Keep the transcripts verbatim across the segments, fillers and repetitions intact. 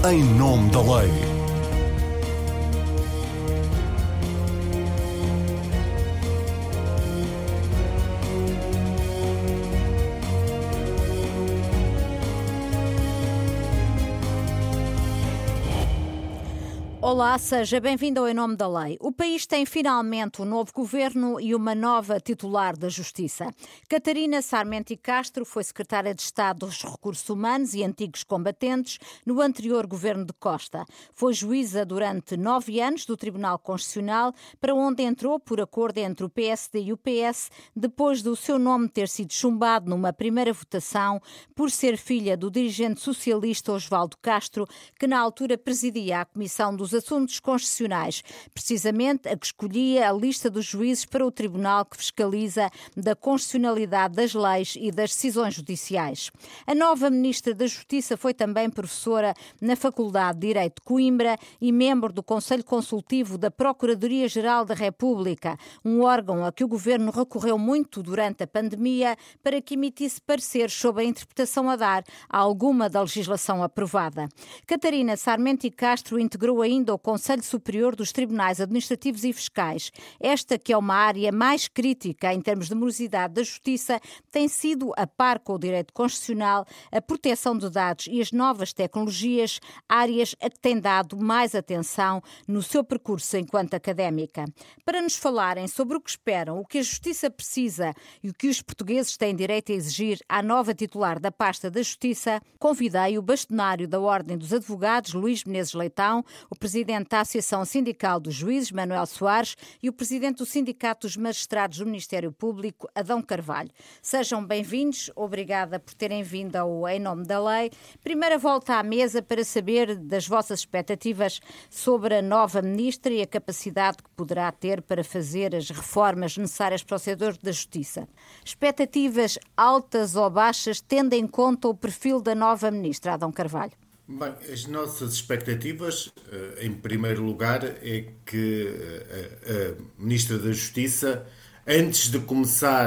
Em nome da lei. Olá, seja bem-vindo ao Em Nome da Lei. O país tem finalmente um novo governo e uma nova titular da Justiça. Catarina Sarmento e Castro foi secretária de Estado dos Recursos Humanos e Antigos Combatentes no anterior governo de Costa. Foi juíza durante nove anos do Tribunal Constitucional, para onde entrou por acordo entre o P S D e o P S, depois do seu nome ter sido chumbado numa primeira votação por ser filha do dirigente socialista Osvaldo Castro, que na altura presidia a Comissão dos Assuntos Constitucionais, precisamente a que escolhia a lista dos juízes para o tribunal que fiscaliza da constitucionalidade das leis e das decisões judiciais. A nova Ministra da Justiça foi também professora na Faculdade de Direito de Coimbra e membro do Conselho Consultivo da Procuradoria-Geral da República, um órgão a que o Governo recorreu muito durante a pandemia para que emitisse pareceres sobre a interpretação a dar a alguma da legislação aprovada. Catarina Sarmento e Castro integrou ainda ao Conselho Superior dos Tribunais Administrativos e Fiscais. Esta, que é uma área mais crítica em termos de morosidade da justiça, tem sido, a par com o direito constitucional, a proteção de dados e as novas tecnologias, áreas a que tem dado mais atenção no seu percurso enquanto académica. Para nos falarem sobre o que esperam, o que a justiça precisa e o que os portugueses têm direito a exigir à nova titular da pasta da Justiça, convidei o bastonário da Ordem dos Advogados, Luís Menezes Leitão, o presidente da Associação Sindical dos Juízes, Manuel Soares, e o presidente do Sindicato dos Magistrados do Ministério Público, Adão Carvalho. Sejam bem-vindos, obrigada por terem vindo ao Em Nome da Lei. Primeira volta à mesa para saber das vossas expectativas sobre a nova ministra e a capacidade que poderá ter para fazer as reformas necessárias para o setor da Justiça. Expectativas altas ou baixas, tendo em conta o perfil da nova ministra, Adão Carvalho? Bem, as nossas expectativas, em primeiro lugar, é que a Ministra da Justiça, antes de começar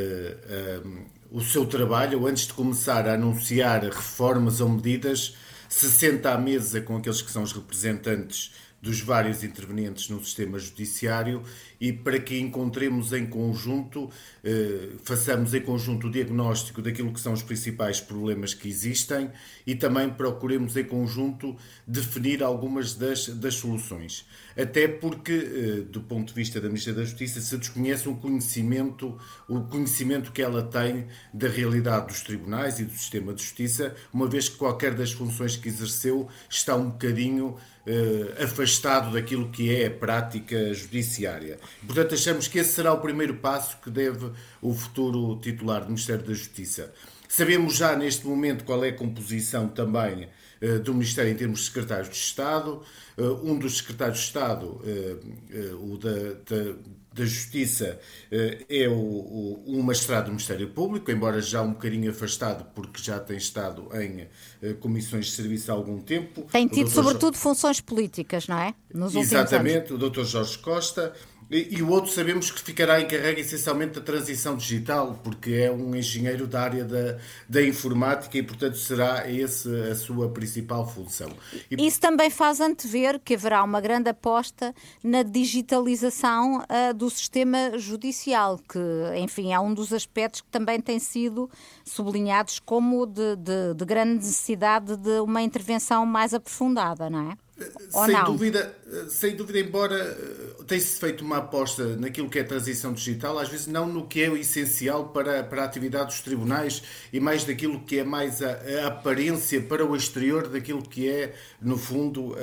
o seu trabalho, ou antes de começar a anunciar reformas ou medidas, se senta à mesa com aqueles que são os representantes dos vários intervenientes no sistema judiciário e para que encontremos em conjunto, eh, façamos em conjunto o diagnóstico daquilo que são os principais problemas que existem e também procuremos em conjunto definir algumas das, das soluções. Até porque, eh, do ponto de vista da Ministra da Justiça, se desconhece um conhecimento, o conhecimento que ela tem da realidade dos tribunais e do sistema de justiça, uma vez que qualquer das funções que exerceu está um bocadinho eh, afastado daquilo que é a prática judiciária. Portanto, achamos que esse será o primeiro passo que deve o futuro titular do Ministério da Justiça. Sabemos já neste momento qual é a composição também uh, do Ministério em termos de secretários de Estado. Uh, um dos secretários de Estado, uh, uh, o da, da, da Justiça, uh, é o, o, um magistrado do Ministério Público, embora já um bocadinho afastado, porque já tem estado em uh, comissões de serviço há algum tempo. Tem tido, sobretudo, jo... funções políticas, não é? Nos Exatamente, o doutor Jorge Costa. E, e o outro sabemos que ficará encarregue essencialmente da transição digital, porque é um engenheiro da área da, da informática e, portanto, será essa a sua principal função. E... Isso também faz antever que haverá uma grande aposta na digitalização uh, do sistema judicial, que, enfim, é um dos aspectos que também tem sido sublinhados como de, de, de grande necessidade de uma intervenção mais aprofundada, não é? Sem dúvida, sem dúvida, embora tenha-se feito uma aposta naquilo que é a transição digital, às vezes não no que é o essencial para, para a atividade dos tribunais e mais daquilo que é mais a, a aparência para o exterior daquilo que é, no fundo,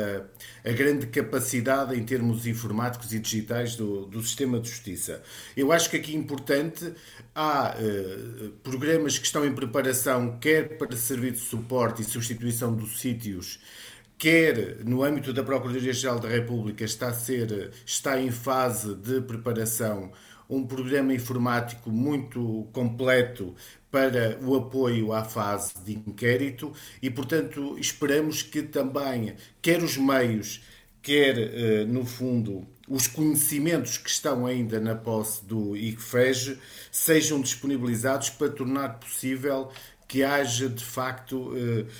a, a, a grande capacidade em termos informáticos e digitais do, do sistema de justiça. Eu acho que aqui é importante, há uh, programas que estão em preparação, quer para servir de suporte e substituição dos sítios, quer no âmbito da Procuradoria-Geral da República está, a ser, está em fase de preparação um programa informático muito completo para o apoio à fase de inquérito e, portanto, esperamos que também, quer os meios, quer, no fundo, os conhecimentos que estão ainda na posse do I C F E G sejam disponibilizados para tornar possível que haja de facto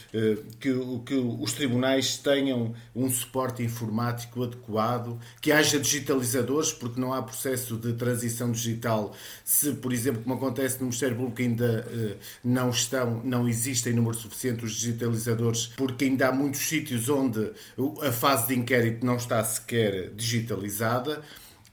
que, que os tribunais tenham um suporte informático adequado, que haja digitalizadores, porque não há processo de transição digital se, por exemplo, como acontece no Ministério Público, ainda não estão, não existem número suficiente os digitalizadores, porque ainda há muitos sítios onde a fase de inquérito não está sequer digitalizada.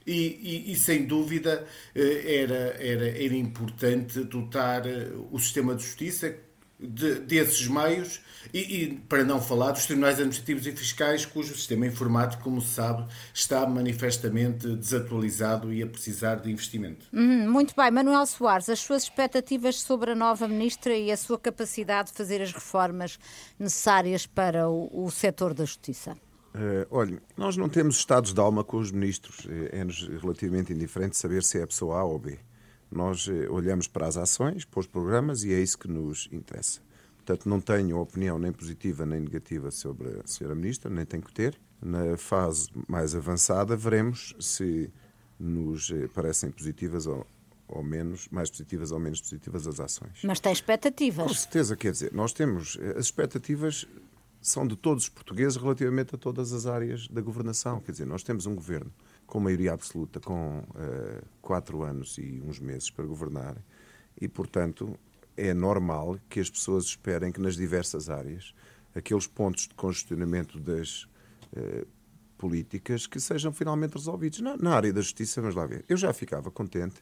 E, e, e, sem dúvida, era, era, era importante dotar o sistema de justiça de, desses meios e, e, para não falar dos tribunais administrativos e fiscais, cujo sistema informático, como se sabe, está manifestamente desatualizado e a precisar de investimento. Hum, muito bem. Manuel Soares, as suas expectativas sobre a nova ministra e a sua capacidade de fazer as reformas necessárias para o, o setor da justiça? Uh, olha, nós não temos estados de alma com os ministros. É-nos relativamente indiferente saber se é a pessoa A ou B. Nós uh, olhamos para as ações, para os programas e é isso que nos interessa. Portanto, não tenho opinião nem positiva nem negativa sobre a senhora ministra, nem tenho que ter. Na fase mais avançada veremos se nos uh, parecem positivas ou, ou menos, mais positivas ou menos positivas as ações. Mas tem expectativas? Com certeza, quer dizer, nós temos as expectativas... são de todos os portugueses relativamente a todas as áreas da governação. Quer dizer, nós temos um governo com maioria absoluta, com uh, quatro anos e uns meses para governar e, portanto, é normal que as pessoas esperem que nas diversas áreas aqueles pontos de congestionamento das uh, políticas que sejam finalmente resolvidos. Na, na área da justiça, vamos lá ver, eu já ficava contente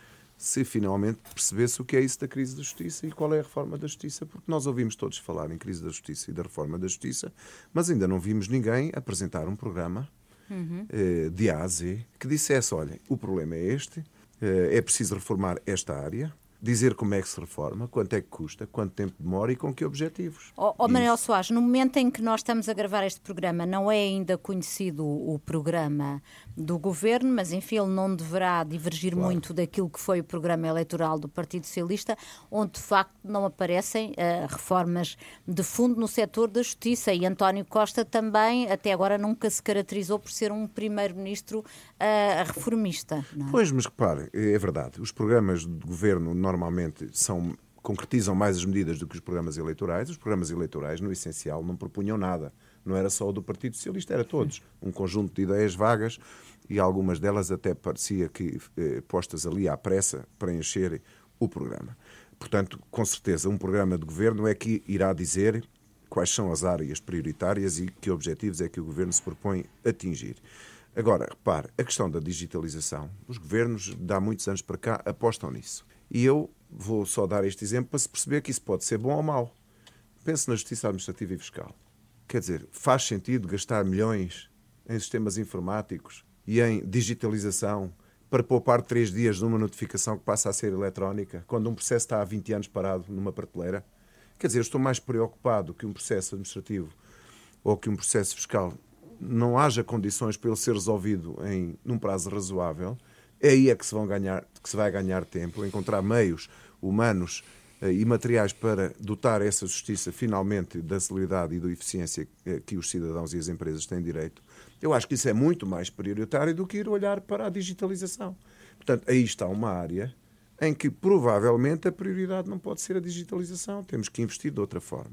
se finalmente percebesse o que é isso da crise da justiça e qual é a reforma da justiça, porque nós ouvimos todos falar em crise da justiça e da reforma da justiça, mas ainda não vimos ninguém apresentar um programa uhum. eh, de A a Z que dissesse, olha, o problema é este, eh, é preciso reformar esta área, dizer como é que se reforma, quanto é que custa, quanto tempo demora e com que objetivos. Oh, oh Manuel Soares, no momento em que nós estamos a gravar este programa, não é ainda conhecido o programa do Governo, mas enfim, ele não deverá divergir claro. muito daquilo que foi o programa eleitoral do Partido Socialista, onde de facto não aparecem uh, reformas de fundo no setor da justiça, e António Costa também, até agora, nunca se caracterizou por ser um primeiro-ministro uh, reformista. Não é? Pois, mas repare, é verdade, os programas de Governo normalmente são, concretizam mais as medidas do que os programas eleitorais. Os programas eleitorais, no essencial, não propunham nada. Não era só o do Partido Socialista, era todos. Um conjunto de ideias vagas e algumas delas até parecia que eh, postas ali à pressa para encher o programa. Portanto, com certeza, um programa de governo é que irá dizer quais são as áreas prioritárias e que objetivos é que o governo se propõe atingir. Agora, repare, a questão da digitalização, os governos, de há muitos anos para cá, apostam nisso. E eu vou só dar este exemplo para se perceber que isso pode ser bom ou mau. Pense na justiça administrativa e fiscal. Quer dizer, faz sentido gastar milhões em sistemas informáticos e em digitalização para poupar três dias numa notificação que passa a ser eletrónica, quando um processo está há vinte anos parado numa prateleira? Quer dizer, eu estou mais preocupado que um processo administrativo ou que um processo fiscal não haja condições para ele ser resolvido em, num prazo razoável. É aí é que se, vão ganhar, que se vai ganhar tempo, encontrar meios humanos eh, e materiais para dotar essa justiça finalmente da celeridade e da eficiência eh, que os cidadãos e as empresas têm direito. Eu acho que isso é muito mais prioritário do que ir olhar para a digitalização. Portanto, aí está uma área em que provavelmente a prioridade não pode ser a digitalização. Temos que investir de outra forma.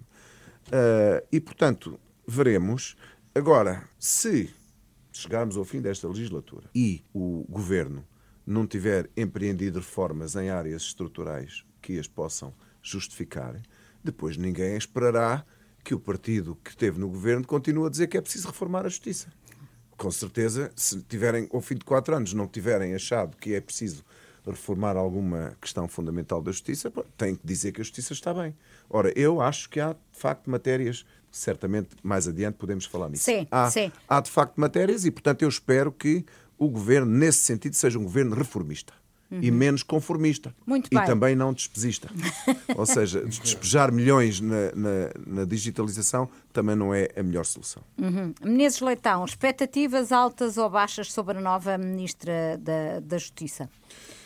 Uh, e, portanto, veremos. Agora, se chegarmos ao fim desta legislatura e o Governo não tiver empreendido reformas em áreas estruturais que as possam justificar, depois ninguém esperará que o partido que esteve no Governo continue a dizer que é preciso reformar a justiça. Com certeza, se tiverem, ao fim de quatro anos, não tiverem achado que é preciso reformar alguma questão fundamental da justiça, têm que dizer que a justiça está bem. Ora, eu acho que há, de facto, matérias, certamente mais adiante podemos falar nisso. Sim, há, sim. há, de facto, matérias e, portanto, eu espero que o Governo, nesse sentido, seja um Governo reformista. Uhum. E menos conformista. Muito e bem. também não despesista. Ou seja, despejar milhões na, na, na digitalização também não é a melhor solução. Uhum. Menezes Leitão, expectativas altas ou baixas sobre a nova Ministra da, da Justiça?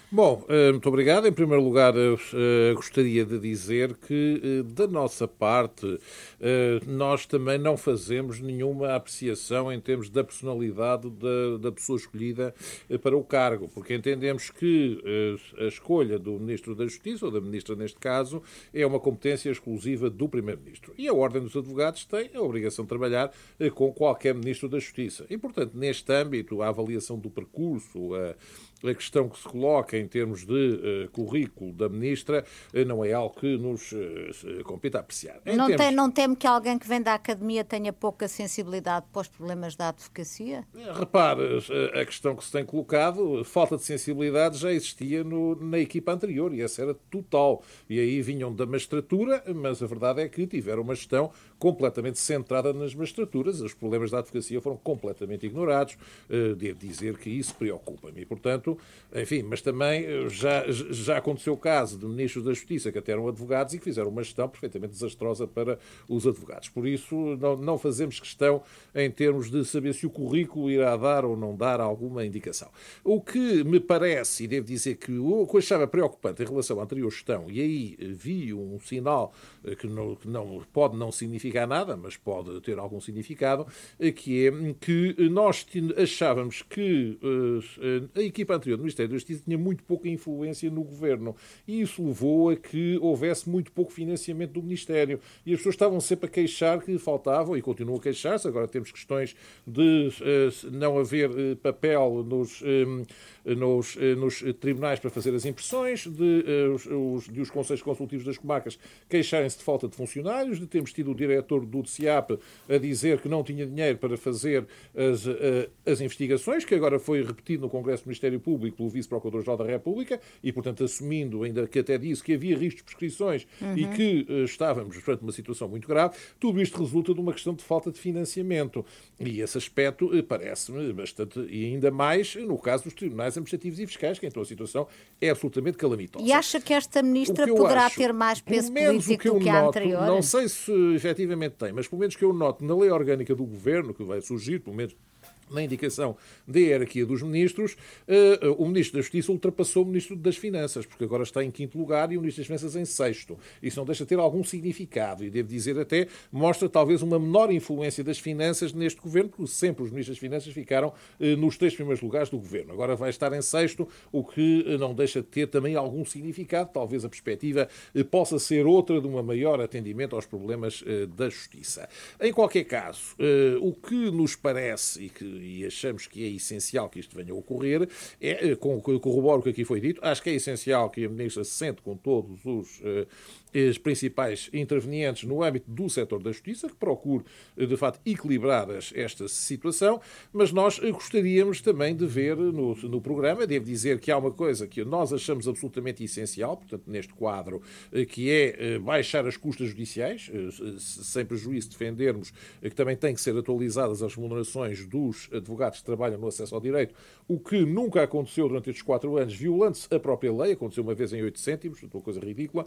Bom, muito obrigado. Em primeiro lugar, gostaria de dizer que, da nossa parte, nós também não fazemos nenhuma apreciação em termos da personalidade da, da pessoa escolhida para o cargo, porque entendemos que a escolha do Ministro da Justiça, ou da Ministra neste caso, é uma competência exclusiva do Primeiro-Ministro. E a Ordem dos Advogados tem a obrigação de trabalhar com qualquer Ministro da Justiça. E, portanto, neste âmbito, a avaliação do percurso, a A questão que se coloca em termos de uh, currículo da Ministra uh, não é algo que nos uh, compete apreciar. Não, termos... tem, não teme que alguém que vem da Academia tenha pouca sensibilidade para os problemas da advocacia? Repare, a questão que se tem colocado, falta de sensibilidade já existia no, na equipa anterior e essa era total. E aí vinham da magistratura, mas a verdade é que tiveram uma gestão completamente centrada nas magistraturas. Os problemas da advocacia foram completamente ignorados. Uh, devo dizer que isso preocupa-me. E, portanto, enfim, mas também já, já aconteceu o caso de ministros da Justiça que até eram advogados e que fizeram uma gestão perfeitamente desastrosa para os advogados. Por isso, não, não fazemos questão em termos de saber se o currículo irá dar ou não dar alguma indicação. O que me parece, e devo dizer que o que eu achava preocupante em relação à anterior gestão, e aí vi um sinal que não, que não pode não significar nada, mas pode ter algum significado, que é que nós achávamos que a equipa anterior do Ministério da Justiça tinha muito pouca influência no governo e isso levou a que houvesse muito pouco financiamento do Ministério e as pessoas estavam sempre a queixar que faltavam e continuam a queixar-se. Agora temos questões de uh, não haver uh, papel nos, um, nos, uh, nos tribunais para fazer as impressões, de, uh, os, de os conselhos consultivos das comarcas queixarem-se de falta de funcionários, de termos tido o diretor do D C I A P a dizer que não tinha dinheiro para fazer as, uh, as investigações, que agora foi repetido no Congresso do Ministério Público pelo Vice-Procurador-Geral da República e, portanto, assumindo, ainda que até disse que havia risco de prescrições uhum. e que uh, estávamos perante uma situação muito grave, tudo isto resulta de uma questão de falta de financiamento. E esse aspecto uh, parece-me bastante, e ainda mais no caso dos tribunais administrativos e fiscais, que então a situação é absolutamente calamitosa. E acha que esta ministra que poderá acho, ter mais peso político que do que a noto, anterior? Não sei se efetivamente tem, mas pelo menos que eu noto na lei orgânica do Governo, que vai surgir, pelo menos na indicação da hierarquia dos ministros, uh, o Ministro da Justiça ultrapassou o Ministro das Finanças, porque agora está em quinto lugar e o Ministro das Finanças em sexto. Isso não deixa de ter algum significado e, devo dizer até, mostra talvez uma menor influência das finanças neste governo, porque sempre os Ministros das Finanças ficaram uh, nos três primeiros lugares do governo. Agora vai estar em sexto, o que uh, não deixa de ter também algum significado. Talvez a perspectiva uh, possa ser outra de um maior atendimento aos problemas uh, da Justiça. Em qualquer caso, uh, o que nos parece e que e achamos que é essencial que isto venha a ocorrer, é, corroboro o que aqui foi dito, acho que é essencial que a Ministra se sente com todos os uh, os principais intervenientes no âmbito do setor da justiça, que procure, de facto, equilibrar esta situação, mas nós gostaríamos também de ver no, no programa, devo dizer que há uma coisa que nós achamos absolutamente essencial, portanto, neste quadro, que é baixar as custas judiciais, sem prejuízo de defendermos que também têm que ser atualizadas as remunerações dos advogados que trabalham no acesso ao direito, o que nunca aconteceu durante estes quatro anos, violando-se a própria lei, aconteceu uma vez em oito cêntimos, uma coisa ridícula.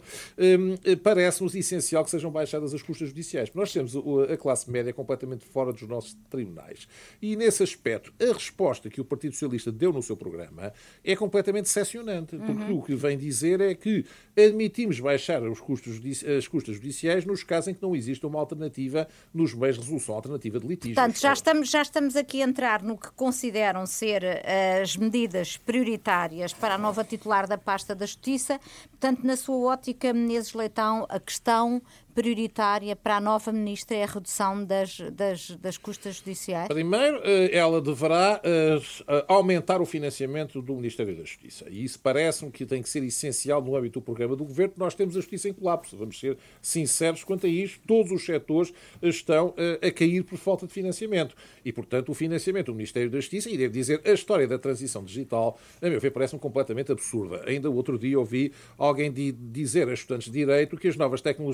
Parece-nos essencial que sejam baixadas as custas judiciais. Nós temos a classe média completamente fora dos nossos tribunais. E, nesse aspecto, a resposta que o Partido Socialista deu no seu programa é completamente decepcionante, porque uhum. o que vem dizer é que admitimos baixar os custos, as custas judiciais nos casos em que não existe uma alternativa nos meios de resolução alternativa de litígios. Portanto, já estamos, já estamos aqui a entrar no que consideram ser as medidas prioritárias para a nova titular da pasta da Justiça. Portanto, na sua ótica, Menezes Leitão, a questão prioritária para a nova ministra é a redução das, das, das custas judiciais? Primeiro, ela deverá aumentar o financiamento do Ministério da Justiça. E isso parece-me que tem que ser essencial no âmbito do programa do Governo. Nós temos a Justiça em colapso. Vamos ser sinceros quanto a isto. Todos os setores estão a cair por falta de financiamento. E, portanto, o financiamento do Ministério da Justiça, e devo dizer, a história da transição digital, a meu ver, parece-me completamente absurda. Ainda o outro dia ouvi alguém dizer a estudantes de Direito que as novas tecnologias são mais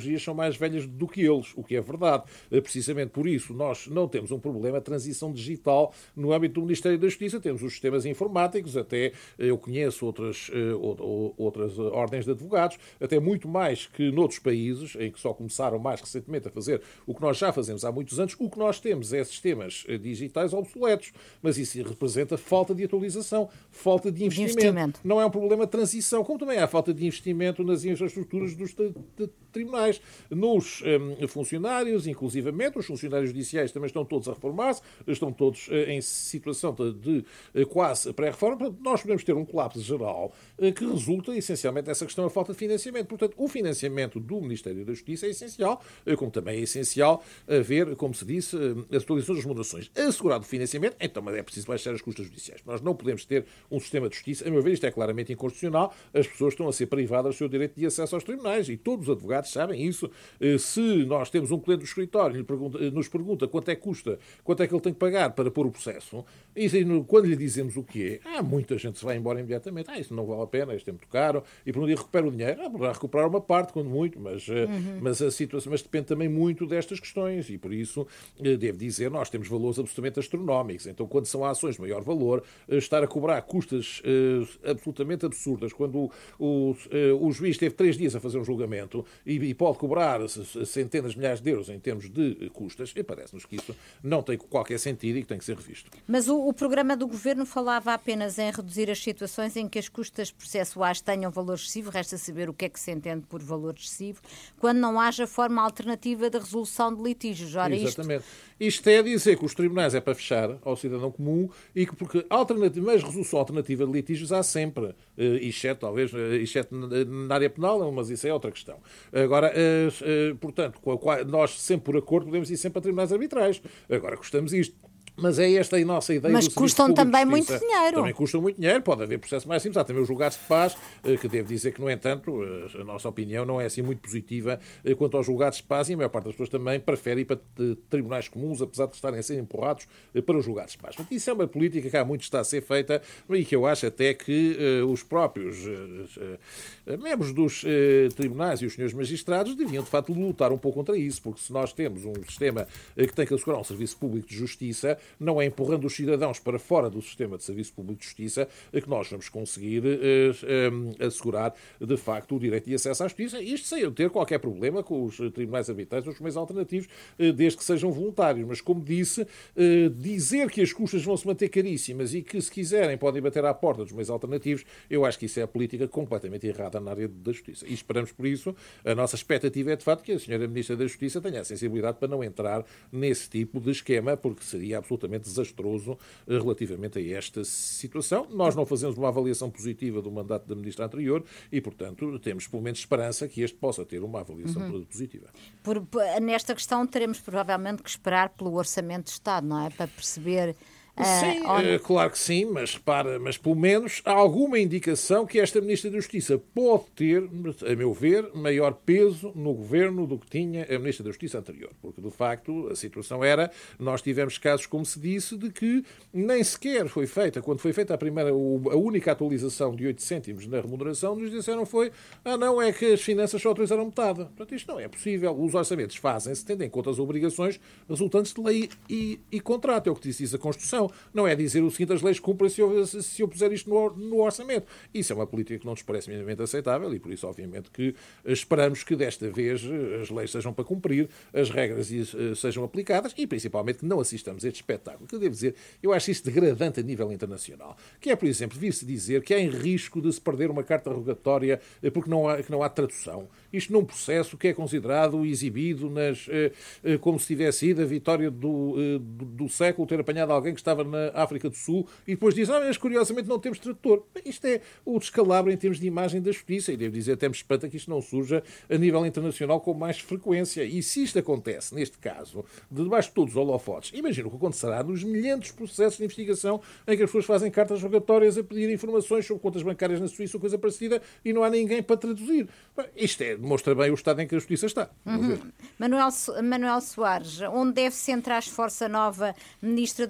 mais velhas do que eles, o que é verdade. Precisamente por isso, nós não temos um problema de transição digital no âmbito do Ministério da Justiça. Temos os sistemas informáticos, até eu conheço outras, outras ordens de advogados, até muito mais que noutros países, em que só começaram mais recentemente a fazer o que nós já fazemos há muitos anos. O que nós temos é sistemas digitais obsoletos, mas isso representa falta de atualização, falta de investimento. de investimento. Não é um problema de transição, como também há falta de investimento nas infraestruturas dos tribunais, nos um, funcionários, inclusivamente, os funcionários judiciais também estão todos a reformar-se, estão todos uh, em situação de, de uh, quase pré-reforma. Portanto, nós podemos ter um colapso geral uh, que resulta essencialmente dessa questão da falta de financiamento. Portanto, o financiamento do Ministério da Justiça é essencial, uh, como também é essencial haver, como se disse, uh, as atualizações das remunerações. Assegurado o financiamento, então é preciso baixar as custas judiciais. Nós não podemos ter um sistema de justiça, a meu ver, isto é claramente inconstitucional, as pessoas estão a ser privadas do seu direito de acesso aos tribunais e todos os advogados sabem isso. Se nós temos um cliente do escritório e nos pergunta quanto é que custa, quanto é que ele tem que pagar para pôr o processo, e quando lhe dizemos o que é, há muita gente se vai embora imediatamente. Ah, isso não vale a pena, isto é muito caro, e por um dia recupera o dinheiro. Ah, poderá recuperar uma parte, quando muito, mas, uhum. mas a situação mas depende também muito destas questões, e por isso, devo dizer, nós temos valores absolutamente astronómicos. Então, quando são ações de maior valor, estar a cobrar custas uh, absolutamente absurdas, quando o, o, o juiz teve três dias a fazer um julgamento e, e pode cobrar centenas de milhares de euros em termos de custas, e parece-nos que isso não tem qualquer sentido e que tem que ser revisto. Mas o, o programa do Governo falava apenas em reduzir as situações em que as custas processuais tenham valor excessivo, resta saber o que é que se entende por valor excessivo, quando não haja forma alternativa de resolução de litígios. Ora, exatamente. Isto... isto é dizer que os tribunais é para fechar ao cidadão comum e que, porque alternativa, mas resolução alternativa de litígios há sempre, exceto, talvez, exceto na área penal, mas isso é outra questão. Agora, portanto, nós sempre por acordo podemos ir sempre a tribunais arbitrais. Agora, gostamos isto. Mas é esta a nossa ideia. Mas do custam também muito dinheiro. Também custam muito dinheiro, pode haver processo mais simples. Há também os julgados de paz, que devo dizer que, no entanto, a nossa opinião não é assim muito positiva quanto aos julgados de paz, e a maior parte das pessoas também prefere ir para tribunais comuns, apesar de estarem a ser empurrados para os julgados de paz. Portanto, isso é uma política que há muito está a ser feita e que eu acho até que uh, os próprios uh, uh, membros dos uh, tribunais e os senhores magistrados deviam, de facto, lutar um pouco contra isso, porque se nós temos um sistema uh, que tem que assegurar um serviço público de justiça, não é empurrando os cidadãos para fora do sistema de serviço público de justiça que nós vamos conseguir uh, uh, assegurar, de facto, o direito de acesso à justiça, isto sem eu ter qualquer problema com os tribunais arbitrais ou os meios alternativos, uh, desde que sejam voluntários. Mas, como disse, uh, dizer que as custas vão se manter caríssimas e que, se quiserem, podem bater à porta dos meios alternativos, eu acho que isso é a política completamente errada na área da justiça. E esperamos, por isso, a nossa expectativa é, de facto, que a senhora Ministra da Justiça tenha a sensibilidade para não entrar nesse tipo de esquema, porque seria absolutamente desastroso relativamente a esta situação. Nós não fazemos uma avaliação positiva do mandato da Ministra anterior e, portanto, temos pelo menos esperança que este possa ter uma avaliação uhum. positiva. Por, nesta questão teremos provavelmente que esperar pelo Orçamento de Estado, não é? Para perceber... Sim, uh, claro que sim, mas repara, mas pelo menos há alguma indicação que esta Ministra da Justiça pode ter, a meu ver, maior peso no governo do que tinha a Ministra da Justiça anterior. Porque, de facto, a situação era, nós tivemos casos, como se disse, de que nem sequer foi feita, quando foi feita a primeira, a única atualização de oito cêntimos na remuneração, nos disseram foi, ah não, é que as finanças só autorizaram metade. Portanto, isto não é possível. Os orçamentos fazem-se tendo em conta as obrigações resultantes de lei e, e contrato. É o que diz a Constituição. Não é dizer o seguinte, as leis cumprem se eu, se eu puser isto no, no orçamento. Isso é uma política que não nos parece minimamente aceitável e por isso, obviamente, que esperamos que desta vez as leis sejam para cumprir, as regras sejam aplicadas e, principalmente, que não assistamos a este espetáculo. Que eu devo dizer, eu acho isto degradante a nível internacional. Que é, por exemplo, vir-se dizer que há em risco de se perder uma carta rogatória porque não há, que não há tradução. Isto num processo que é considerado exibido nas, como se tivesse sido a vitória do, do, do século, ter apanhado alguém que estava na África do Sul e depois diz, ah, mas curiosamente não temos tradutor. Isto é o descalabro em termos de imagem da justiça e devo dizer, até me espanta que isto não surja a nível internacional com mais frequência. E se isto acontece, neste caso, de debaixo de todos os holofotes, imagino o que acontecerá nos milhentos processos de investigação em que as pessoas fazem cartas rogatórias a pedir informações sobre contas bancárias na Suíça ou coisa parecida e não há ninguém para traduzir. Isto é, demonstra bem o estado em que a justiça está. Uhum. Manuel, Manuel Soares, onde deve centrar a esforça nova Ministra da Justiça?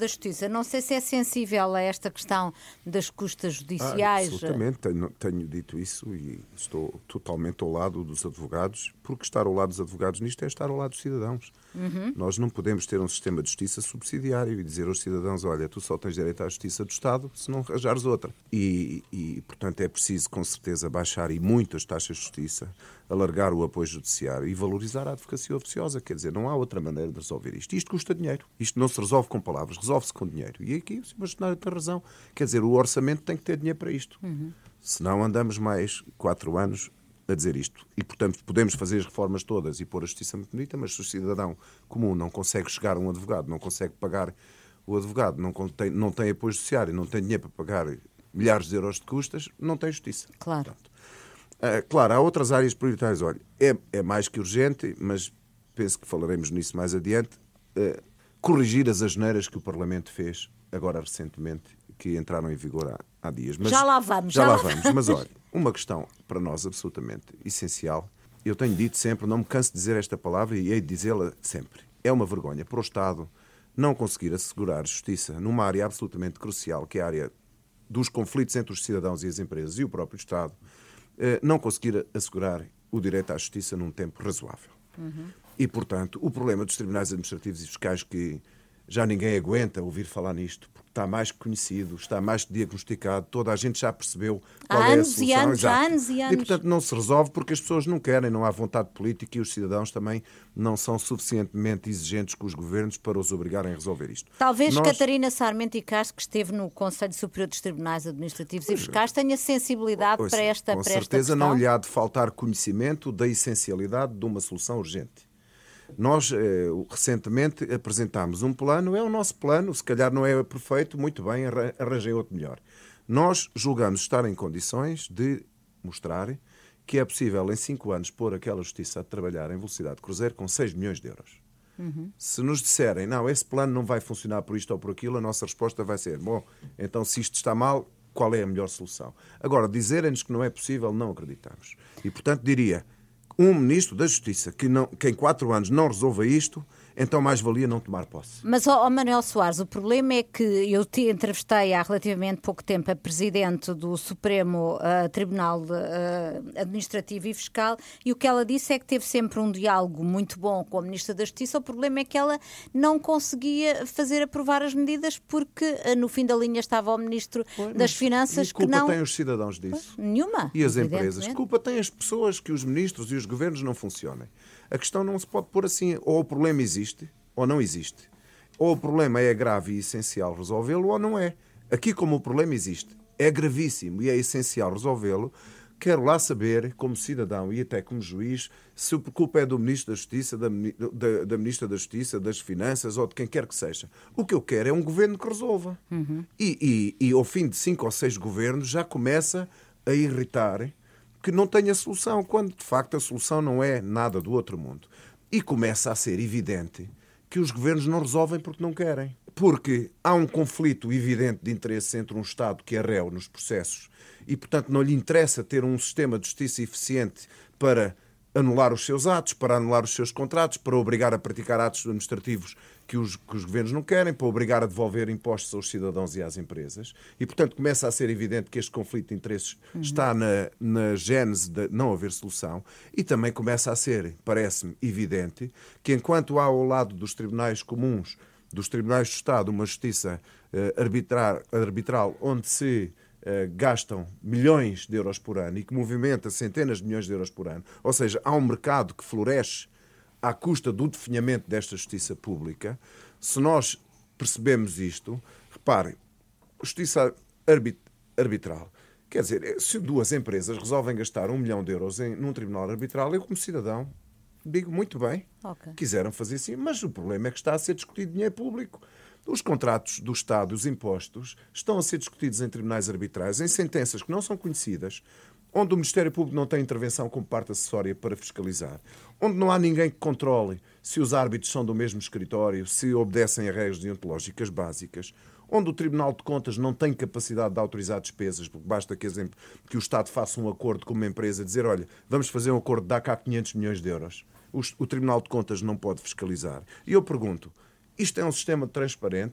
Eu não sei se é sensível a esta questão das custas judiciais. Ah, absolutamente, tenho, tenho dito isso e estou totalmente ao lado dos advogados, porque estar ao lado dos advogados nisto é estar ao lado dos cidadãos. Uhum. Nós não podemos ter um sistema de justiça subsidiário e dizer aos cidadãos, olha, tu só tens direito à justiça do Estado se não arranjares outra. E, e, portanto, é preciso, com certeza, baixar e muito as taxas de justiça, alargar o apoio judiciário e valorizar a advocacia oficiosa. Quer dizer, não há outra maneira de resolver isto. Isto custa dinheiro. Isto não se resolve com palavras, resolve-se com dinheiro. E aqui o senhor Bastonário tem razão. Quer dizer, o orçamento tem que ter dinheiro para isto. Uhum. Senão andamos mais quatro anos a dizer isto. E, portanto, podemos fazer as reformas todas e pôr a justiça muito bonita, mas se o cidadão comum não consegue chegar a um advogado, não consegue pagar o advogado, não tem, não tem apoio judiciário, não tem dinheiro para pagar milhares de euros de custas, não tem justiça. Claro. Portanto, uh, claro, há outras áreas prioritárias. Olha, é, é mais que urgente, mas penso que falaremos nisso mais adiante, uh, corrigir as asneiras que o Parlamento fez agora recentemente, que entraram em vigor há, há dias. Mas, já lá vamos. Já, já lá lá vamos. Mas olha, uma questão para nós absolutamente essencial, eu tenho dito sempre, não me canso de dizer esta palavra e hei de dizê-la sempre. É uma vergonha para o Estado não conseguir assegurar justiça numa área absolutamente crucial, que é a área dos conflitos entre os cidadãos e as empresas e o próprio Estado, não conseguir assegurar o direito à justiça num tempo razoável. Uhum. E, portanto, o problema dos tribunais administrativos e fiscais, que já ninguém aguenta ouvir falar nisto, porque está mais que conhecido, está mais que diagnosticado, toda a gente já percebeu qual há é a anos solução. E anos, Exato. há anos e anos. E, portanto, não se resolve porque as pessoas não querem, não há vontade política e os cidadãos também não são suficientemente exigentes com os governos para os obrigarem a resolver isto. Talvez Nós... Catarina Sarmento e Castro, que esteve no Conselho Superior dos Tribunais Administrativos pois, e Fiscais, tenha sensibilidade pois, para esta com para esta certeza questão. Não lhe há de faltar conhecimento da essencialidade de uma solução urgente. Nós, eh, recentemente, apresentámos um plano, é o nosso plano, se calhar não é perfeito, muito bem, arranjei outro melhor. Nós julgamos estar em condições de mostrar que é possível, em cinco anos, pôr aquela justiça a trabalhar em velocidade de cruzeiro com seis milhões de euros. Uhum. Se nos disserem, não, esse plano não vai funcionar por isto ou por aquilo, a nossa resposta vai ser, bom, então se isto está mal, qual é a melhor solução? Agora, dizerem-nos que não é possível, não acreditamos. E, portanto, diria... Um ministro da Justiça que, não, que em quatro anos não resolva isto, então mais valia não tomar posse. Mas, ó, ó Manuel Soares, o problema é que eu te entrevistei há relativamente pouco tempo a Presidente do Supremo uh, Tribunal de, uh, Administrativo e Fiscal e o que ela disse é que teve sempre um diálogo muito bom com a Ministra da Justiça. O problema é que ela não conseguia fazer aprovar as medidas porque uh, no fim da linha estava o Ministro pois, das Finanças que não... E culpa têm os cidadãos disso? Pois, nenhuma. E as empresas? Culpa têm as pessoas que os ministros e os governos não funcionem. A questão não se pode pôr assim, ou o problema existe, ou não existe. Ou o problema é grave e essencial resolvê-lo, ou não é. Aqui, como o problema existe, é gravíssimo e é essencial resolvê-lo, quero lá saber, como cidadão e até como juiz, se a culpa é do Ministro da Justiça, da, da, da Ministra da Justiça, das Finanças ou de quem quer que seja. O que eu quero é um governo que resolva. Uhum. E, e, e ao fim de cinco ou seis governos já começa a irritar que não tenha solução, quando de facto a solução não é nada do outro mundo. E começa a ser evidente que os governos não resolvem porque não querem. Porque há um conflito evidente de interesse entre um Estado que é réu nos processos e, portanto, não lhe interessa ter um sistema de justiça eficiente para anular os seus atos, para anular os seus contratos, para obrigar a praticar atos administrativos que os, que os governos não querem, para obrigar a devolver impostos aos cidadãos e às empresas. E, portanto, começa a ser evidente que este conflito de interesses uhum. está na, na gênese de não haver solução e também começa a ser, parece-me, evidente que enquanto há ao lado dos tribunais comuns, dos tribunais de Estado, uma justiça uh, arbitrar, arbitral onde se Uh, gastam milhões de euros por ano e que movimenta centenas de milhões de euros por ano, ou seja, há um mercado que floresce à custa do definhamento desta justiça pública. Se nós percebemos isto, reparem, justiça arbit- arbitral, quer dizer, se duas empresas resolvem gastar um milhão de euros em, num tribunal arbitral, eu como cidadão digo muito bem, okay. Quiseram fazer assim, mas o problema é que está a ser discutido dinheiro público. Os contratos do Estado, os impostos, estão a ser discutidos em tribunais arbitrais, em sentenças que não são conhecidas, onde o Ministério Público não tem intervenção como parte acessória para fiscalizar, onde não há ninguém que controle se os árbitros são do mesmo escritório, se obedecem a regras deontológicas básicas, onde o Tribunal de Contas não tem capacidade de autorizar despesas, porque basta que, exemplo, que o Estado faça um acordo com uma empresa, dizer, olha, vamos fazer um acordo, dá cá quinhentos milhões de euros. O, o Tribunal de Contas não pode fiscalizar. E eu pergunto, isto é um sistema transparente?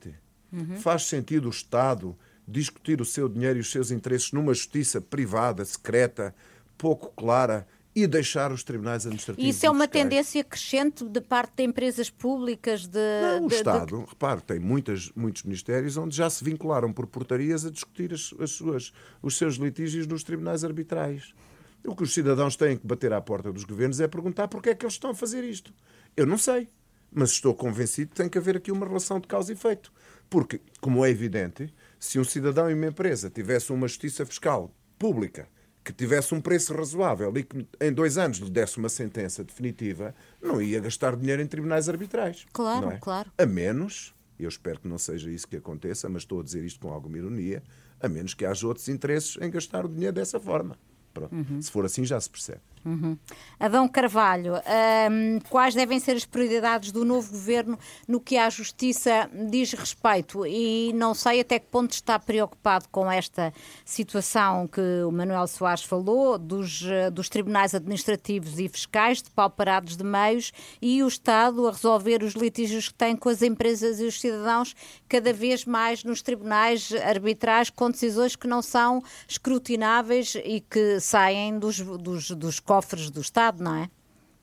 Uhum. Faz sentido o Estado discutir o seu dinheiro e os seus interesses numa justiça privada, secreta, pouco clara, e deixar os tribunais administrativos. Isso é uma tendência crescente de parte de empresas públicas? De, Não, o de, Estado, de... repare, tem muitas, muitos ministérios onde já se vincularam por portarias a discutir as, as suas, os seus litígios nos tribunais arbitrais. O que os cidadãos têm que bater à porta dos governos é perguntar porque é que eles estão a fazer isto. Eu não sei, mas estou convencido que tem que haver aqui uma relação de causa e efeito. Porque, como é evidente, se um cidadão e uma empresa tivessem uma justiça fiscal pública que tivesse um preço razoável e que em dois anos lhe desse uma sentença definitiva, não ia gastar dinheiro em tribunais arbitrais. Claro, não é? claro. A menos, eu espero que não seja isso que aconteça, mas estou a dizer isto com alguma ironia, a menos que haja outros interesses em gastar o dinheiro dessa forma. Pronto. Uhum. Se for assim, já se percebe. Uhum. Adão Carvalho, um, quais devem ser as prioridades do novo governo no que à justiça diz respeito? E não sei até que ponto está preocupado com esta situação que o Manuel Soares falou, dos, dos tribunais administrativos e fiscais depauperados de meios e o Estado a resolver os litígios que tem com as empresas e os cidadãos cada vez mais nos tribunais arbitrais com decisões que não são escrutináveis e que saem dos, dos, dos cofres do Estado, não é?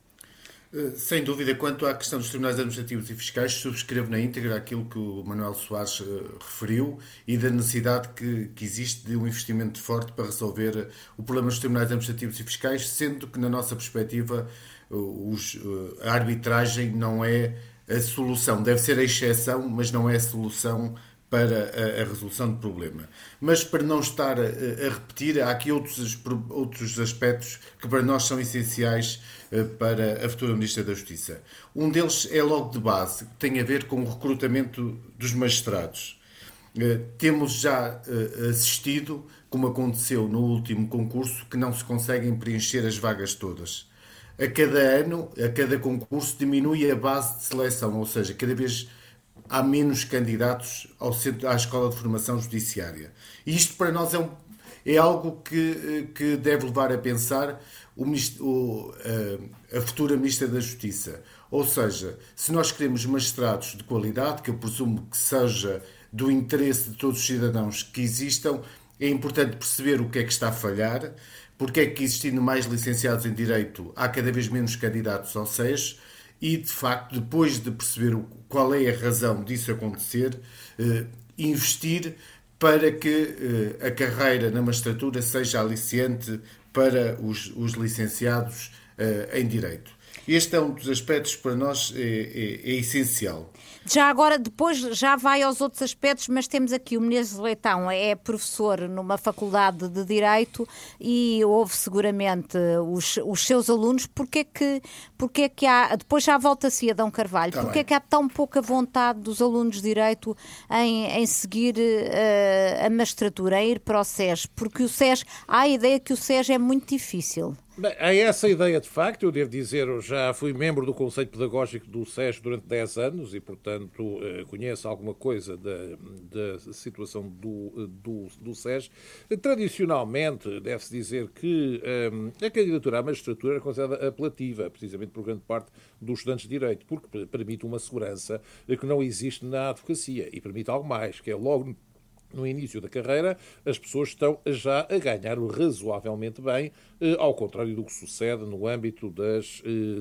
Sem dúvida, quanto à questão dos tribunais administrativos e fiscais, subscrevo na íntegra aquilo que o Manuel Soares uh, referiu e da necessidade que, que existe de um investimento forte para resolver o problema dos tribunais administrativos e fiscais, sendo que, na nossa perspectiva, uh, os, uh, a arbitragem não é a solução. Deve ser a exceção, mas não é a solução para a, a resolução do problema. Mas, para não estar a, a repetir, há aqui outros, outros aspectos que para nós são essenciais uh, para a futura Ministra da Justiça. Um deles é logo de base, que tem a ver com o recrutamento dos magistrados. Uh, temos já uh, assistido, como aconteceu no último concurso, que não se conseguem preencher as vagas todas. A cada ano, a cada concurso, diminui a base de seleção, ou seja, cada vez há menos candidatos ao centro, à Escola de Formação Judiciária. E isto para nós é, um, é algo que, que deve levar a pensar o, o, a, a futura Ministra da Justiça. Ou seja, se nós queremos magistrados de qualidade, que eu presumo que seja do interesse de todos os cidadãos que existam, é importante perceber o que é que está a falhar, porque é que, existindo mais licenciados em Direito, há cada vez menos candidatos ao S E S, e, de facto, depois de perceber qual é a razão disso acontecer, eh, investir para que eh, a carreira na magistratura seja aliciante para os, os licenciados eh, em Direito. Este é um dos aspectos que para nós é, é, é essencial. Já agora, depois já vai aos outros aspectos, mas temos aqui o Menezes Leitão, é professor numa faculdade de Direito e houve seguramente os, os seus alunos. Porquê é que, porquê é que há, depois já volta-se a Adão Carvalho, tá porquê é que há tão pouca vontade dos alunos de Direito em, em seguir uh, a magistratura, em ir para o S E S? Porque o S E S, há a ideia que o S E S é muito difícil. Bem, há essa ideia de facto, eu devo dizer, eu já fui membro do Conselho Pedagógico do S E S durante dez anos e, portanto, conheço alguma coisa da, da situação do, do, do S E S. Tradicionalmente, deve-se dizer que um, a candidatura à magistratura era considerada apelativa, precisamente por grande parte dos estudantes de Direito, porque permite uma segurança que não existe na advocacia e permite algo mais, que é logo no início da carreira, as pessoas estão já a ganhar razoavelmente bem, ao contrário do que sucede no âmbito das,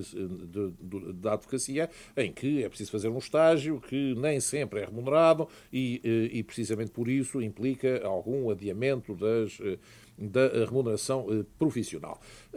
de, de, da advocacia, em que é preciso fazer um estágio que nem sempre é remunerado e, e precisamente por isso implica algum adiamento das, da remuneração profissional.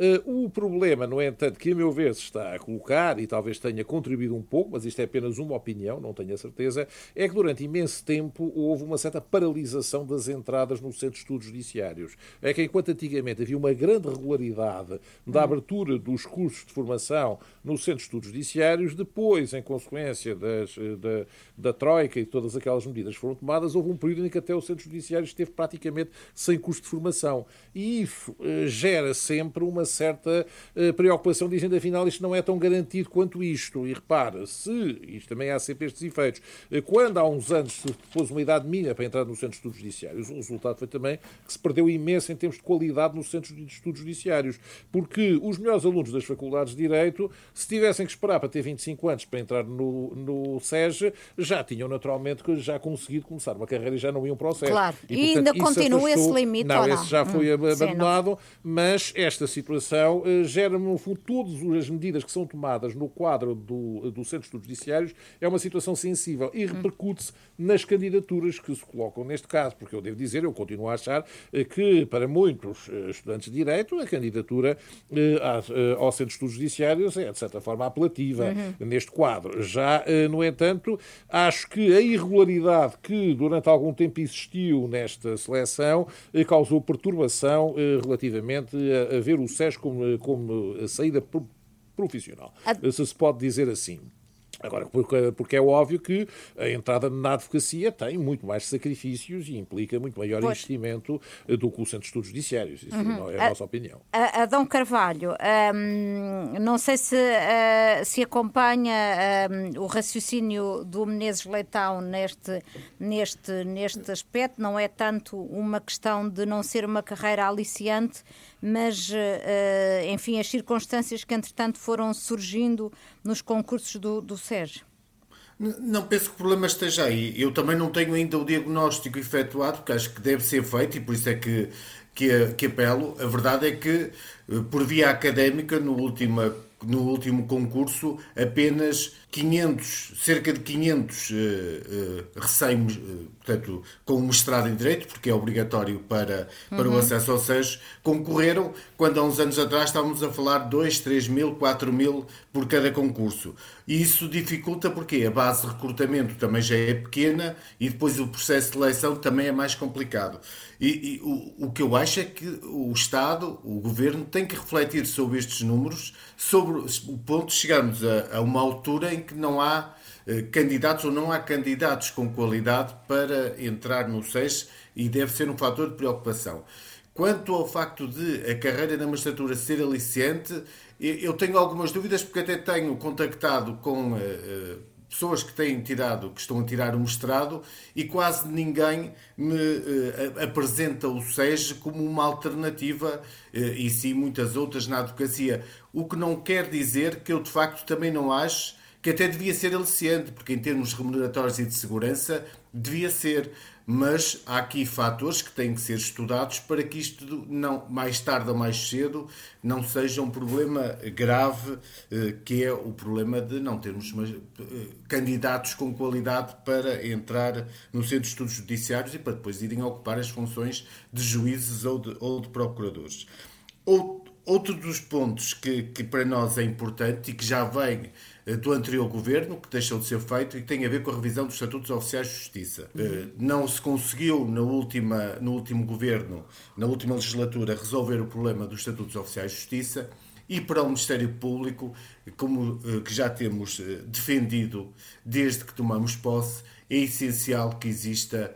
O problema, no entanto, que a meu ver se está a colocar, e talvez tenha contribuído um pouco, mas isto é apenas uma opinião, não tenho a certeza, é que durante imenso tempo houve uma certa paralisação das entradas no Centro de Estudos Judiciários. É que enquanto antigamente havia uma grande regularidade da abertura dos cursos de formação no Centro de Estudos Judiciários, depois, em consequência das, da, da Troika e de todas aquelas medidas que foram tomadas, houve um período em que até o Centro Judiciário esteve praticamente sem curso de formação. E isso uh, gera sempre uma certa uh, preocupação, dizendo, afinal, isto não é tão garantido quanto isto. E repara, se, isto também há sempre estes efeitos, uh, quando há uns anos se pôs uma idade mínima para entrar no Centro de Estudos Judiciários, o resultado foi também que se perdeu imenso em termos de qualidade nos Centros de Estudos Judiciários, porque os melhores alunos das faculdades de Direito, se tivessem que esperar para ter vinte e cinco anos para entrar no, no SES, já tinham naturalmente já conseguido começar uma carreira e já não iam para o SES. Claro, e, e portanto, ainda continua afastou... esse limite não, ou não? esse já foi hum, abandonado, sim, mas esta situação uh, gera, no fundo, todas as medidas que são tomadas no quadro do, do Centro de Estudos Judiciários é uma situação sensível e repercute-se nas candidaturas que se colocam neste caso, porque eu devo dizer, eu continuo a achar uh, que para muitos uh, estudantes de Direito a candidatura uh, a, uh, ao Centro de Estudos Judiciários é, de certa forma, apelativa uhum. neste quadro. Já, uh, no entanto, acho que a irregularidade que durante algum tempo existiu nesta seleção uh, causou perturbação uh, relativamente a, a ver o SES como, como saída profissional, a... se se pode dizer assim. Agora, porque, porque é óbvio que a entrada na advocacia tem muito mais sacrifícios e implica muito maior pois. investimento do que o Centro de Estudos Judiciários. Isso uhum. é a, a nossa opinião. A, a Dom Carvalho, hum, não sei se, uh, se acompanha um, o raciocínio do Menezes Leitão neste, neste, neste aspecto. Não é tanto uma questão de não ser uma carreira aliciante, mas, uh, enfim, as circunstâncias que, entretanto, foram surgindo nos concursos do, do SES. Não penso que o problema esteja aí. Eu também não tenho ainda o diagnóstico efetuado, porque acho que deve ser feito e por isso é que, que, que apelo. A verdade é que, por via académica, no último, no último concurso, apenas quinhentos, cerca de quinhentos uh, uh, recém, uh, portanto, com mestrado em Direito, porque é obrigatório para, para uhum. o acesso ao SES, concorreram, quando há uns anos atrás estávamos a falar de dois, três mil, quatro mil por cada concurso. E isso dificulta porque a base de recrutamento também já é pequena e depois o processo de seleção também é mais complicado. E, e o, o que eu acho é que o Estado, o Governo, tem que refletir sobre estes números, sobre o ponto de chegarmos a, a uma altura em que não há eh, candidatos ou não há candidatos com qualidade para entrar no SES e deve ser um fator de preocupação. Quanto ao facto de a carreira na magistratura ser aliciante, eu tenho algumas dúvidas porque até tenho contactado com eh, pessoas que têm tirado, que estão a tirar o mestrado e quase ninguém me eh, apresenta o SES como uma alternativa eh, e sim muitas outras na advocacia. O que não quer dizer que eu de facto também não acho que até devia ser aliciante, porque em termos remuneratórios e de segurança devia ser, mas há aqui fatores que têm que ser estudados para que isto, não, mais tarde ou mais cedo, não seja um problema grave, que é o problema de não termos candidatos com qualidade para entrar no Centro de Estudos Judiciários e para depois irem ocupar as funções de juízes ou de, ou de procuradores. Outro dos pontos que, que para nós é importante e que já vem do anterior governo, que deixou de ser feito e que tem a ver com a revisão dos Estatutos Oficiais de Justiça. Uhum. Não se conseguiu na última, no último governo, na última legislatura, resolver o problema dos Estatutos Oficiais de Justiça e para o Ministério Público, como que já temos defendido desde que tomamos posse, é essencial que exista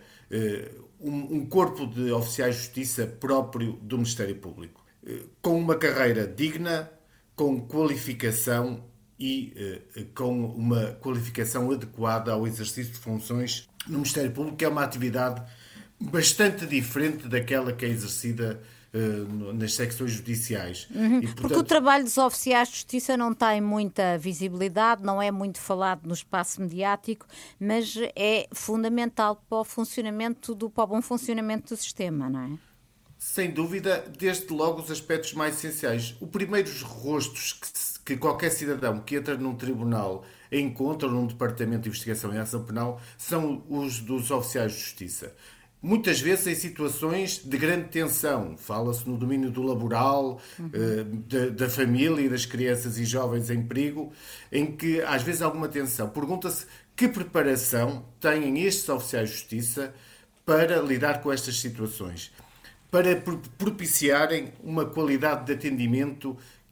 um corpo de oficiais de justiça próprio do Ministério Público, com uma carreira digna, com qualificação e eh, com uma qualificação adequada ao exercício de funções no Ministério Público, que é uma atividade bastante diferente daquela que é exercida eh, nas secções judiciais. Uhum, e, portanto... Porque o trabalho dos oficiais de justiça não tem muita visibilidade, não é muito falado no espaço mediático, mas é fundamental para o funcionamento do, para o bom funcionamento do sistema, não é? Sem dúvida, desde logo os aspectos mais essenciais. Os primeiros rostos que, que qualquer cidadão que entra num tribunal encontra, ou num departamento de investigação e ação penal, são os dos oficiais de justiça. Muitas vezes em situações de grande tensão. Fala-se no domínio do laboral, uhum. da, da família e das crianças e jovens em perigo, em que às vezes há alguma tensão. Pergunta-se que preparação têm estes oficiais de justiça para lidar com estas situações, para propiciarem uma qualidade de atendimento que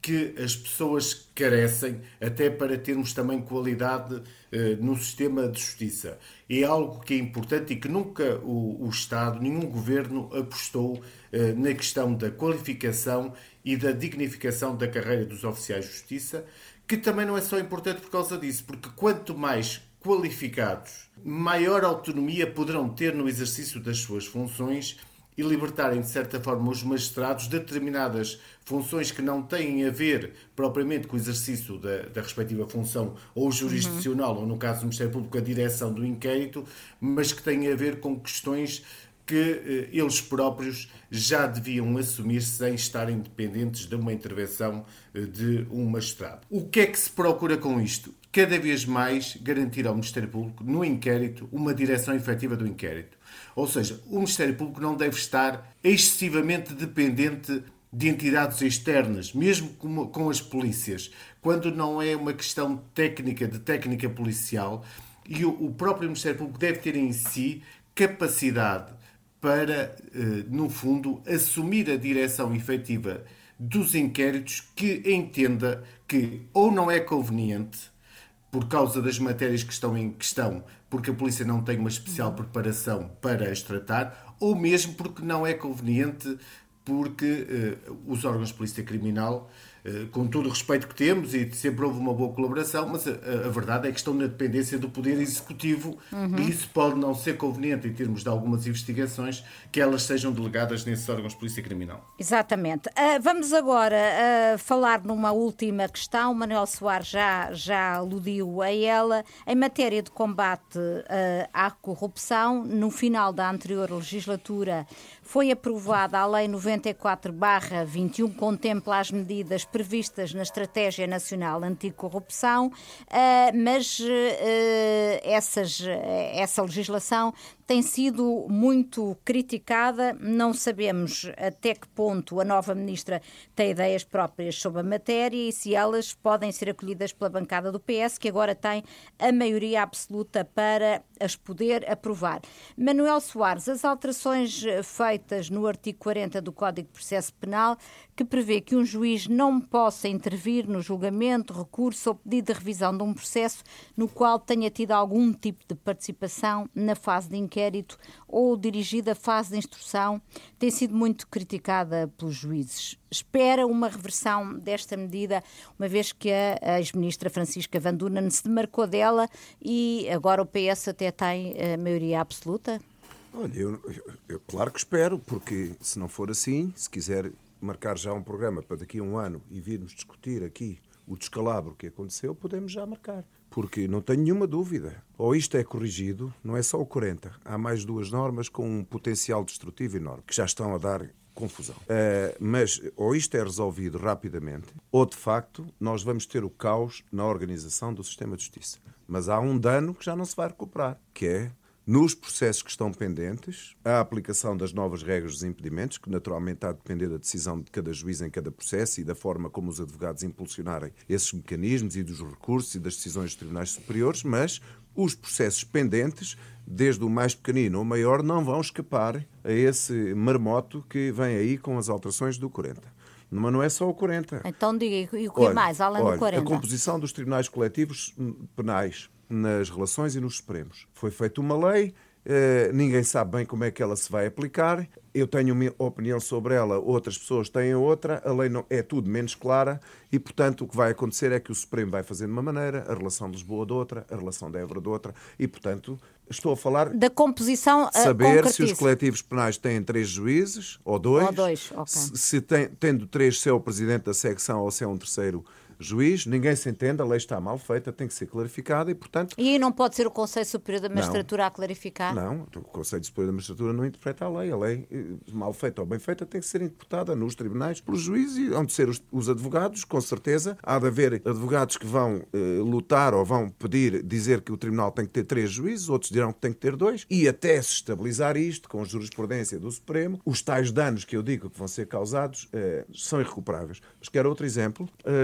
que as pessoas carecem, até para termos também qualidade eh, no sistema de justiça. É algo que é importante e que nunca o, o Estado, nenhum governo apostou eh, na questão da qualificação e da dignificação da carreira dos oficiais de justiça, que também não é só importante por causa disso, porque quanto mais qualificados, maior autonomia poderão ter no exercício das suas funções e libertarem, de certa forma, os magistrados de determinadas funções que não têm a ver propriamente com o exercício da, da respectiva função ou jurisdicional, uhum. ou no caso do Ministério Público, a direção do inquérito, mas que têm a ver com questões que eh, eles próprios já deviam assumir sem estarem dependentes de uma intervenção eh, de um magistrado. O que é que se procura com isto? Cada vez mais garantir ao Ministério Público, no inquérito, uma direção efetiva do inquérito. Ou seja, o Ministério Público não deve estar excessivamente dependente de entidades externas, mesmo com as polícias, quando não é uma questão técnica, de técnica policial, e o próprio Ministério Público deve ter em si capacidade para, no fundo, assumir a direção efetiva dos inquéritos que entenda que ou não é conveniente, por causa das matérias que estão em questão, porque a polícia não tem uma especial preparação para as tratar, ou mesmo porque não é conveniente, porque uh, os órgãos de polícia criminal, uh, com todo o respeito que temos, e sempre houve uma boa colaboração, mas a, a verdade é que estão na dependência do Poder Executivo, uhum. e isso pode não ser conveniente em termos de algumas investigações que elas sejam delegadas nesses órgãos de polícia criminal. Exatamente. Uh, vamos agora uh, falar numa última questão. O Manuel Soares já, já aludiu a ela. Em matéria de combate uh, à corrupção, no final da anterior legislatura foi aprovada a Lei noventa e quatro barra vinte e um, contempla as medidas previstas na Estratégia Nacional Anticorrupção, mas essas, essa legislação tem sido muito criticada. Não sabemos até que ponto a nova ministra tem ideias próprias sobre a matéria e se elas podem ser acolhidas pela bancada do P S, que agora tem a maioria absoluta para as poder aprovar. Manuel Soares, as alterações feitas no artigo quarenta do Código de Processo Penal, que prevê que um juiz não possa intervir no julgamento, recurso ou pedido de revisão de um processo no qual tenha tido algum tipo de participação na fase de inquérito ou dirigida a fase de instrução, tem sido muito criticada pelos juízes. Espera uma reversão desta medida, uma vez que a ex-ministra Francisca Van Dunen se demarcou dela e agora o P S até tem a maioria absoluta? Olha, eu, eu, eu claro que espero, porque se não for assim, se quiser marcar já um programa para daqui a um ano e virmos discutir aqui o descalabro que aconteceu, podemos já marcar. Porque não tenho nenhuma dúvida. Ou isto é corrigido, não é só o quarenta. Há mais duas normas com um potencial destrutivo enorme, que já estão a dar confusão. Uh, mas ou isto é resolvido rapidamente, ou de facto nós vamos ter o caos na organização do sistema de justiça. Mas há um dano que já não se vai recuperar, que é nos processos que estão pendentes, a aplicação das novas regras dos impedimentos, que naturalmente está a depender da decisão de cada juiz em cada processo e da forma como os advogados impulsionarem esses mecanismos e dos recursos e das decisões dos tribunais superiores, mas os processos pendentes, desde o mais pequenino ao maior, não vão escapar a esse marmoto que vem aí com as alterações do quarenta. Mas não é só o quarenta. Então diga, e o que olha, mais, além olha, do quarenta? A composição dos tribunais coletivos penais nas relações e nos Supremos. Foi feita uma lei, eh, ninguém sabe bem como é que ela se vai aplicar. Eu tenho uma opinião sobre ela, outras pessoas têm outra. A lei não, é tudo menos clara e, portanto, o que vai acontecer é que o Supremo vai fazer de uma maneira, a relação de Lisboa de outra, a relação de Évora de outra e, portanto, estou a falar da composição, saber se os coletivos penais têm três juízes ou dois, ou dois okay. se, se tem, tendo três, se é o presidente da secção ou se é um terceiro juiz, ninguém se entende, a lei está mal feita, tem que ser clarificada e, portanto... E aí não pode ser o Conselho Superior da Magistratura não, a clarificar? Não, o Conselho Superior da Magistratura não interpreta a lei. A lei, mal feita ou bem feita, tem que ser interpretada nos tribunais pelos juízes e hão de ser os, os advogados, com certeza. Há de haver advogados que vão eh, lutar ou vão pedir, dizer que o tribunal tem que ter três juízes, outros dirão que tem que ter dois, e até se estabilizar isto, com a jurisprudência do Supremo, os tais danos que eu digo que vão ser causados eh, são irrecuperáveis. Mas quero outro exemplo. As, as